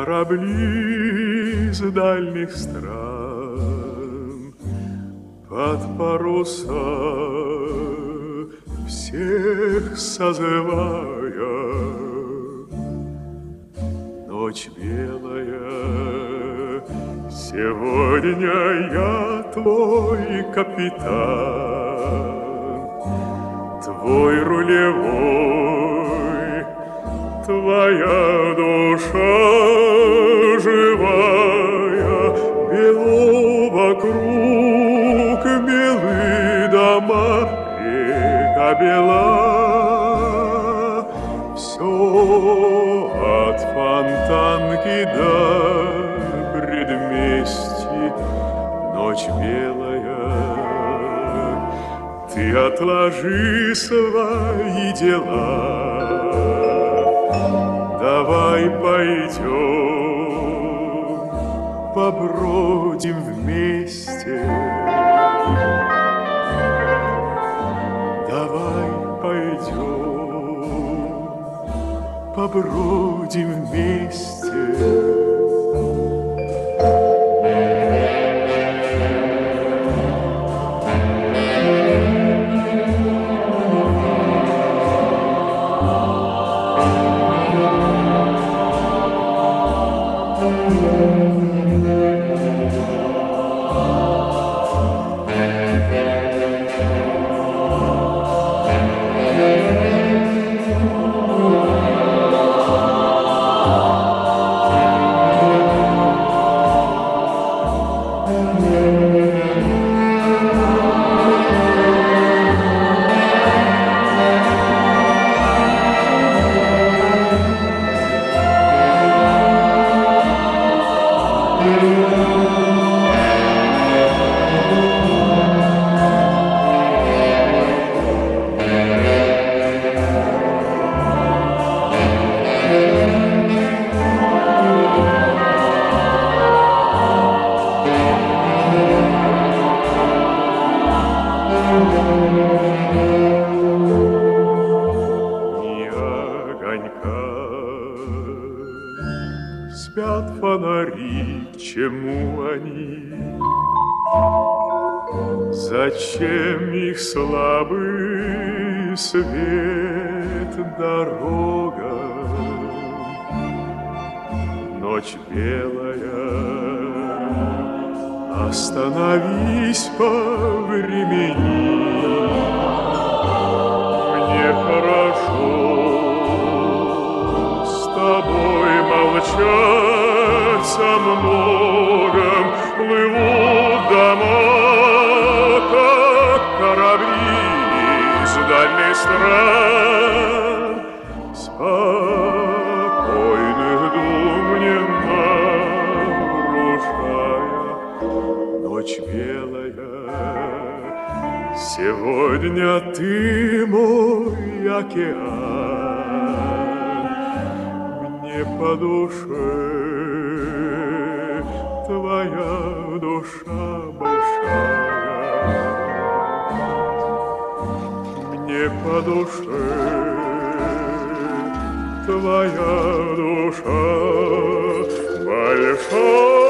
корабли с дальних стран под паруса всех созывая. Ночь белая, сегодня я твой капитан, твой рулевой, твоя душа живая. Бело вокруг, белы дома, река бела. Все от Фонтанки до Предместья. Ночь белая, ты отложи свои дела. Давай пойдем, побродим вместе. Давай пойдем, побродим вместе. Спят фонари, к чему они? Зачем их слабый свет дорога? Ночь белая, остановись, повремени. Мне хорошо с тобой молчать со многом. Плывут дома, как корабли с дальних стран. Спокойных дум не нарушая. Ночь белая, сегодня ты мой океан. Мне по душе твоя душа большая. Мне по душе твоя душа большая.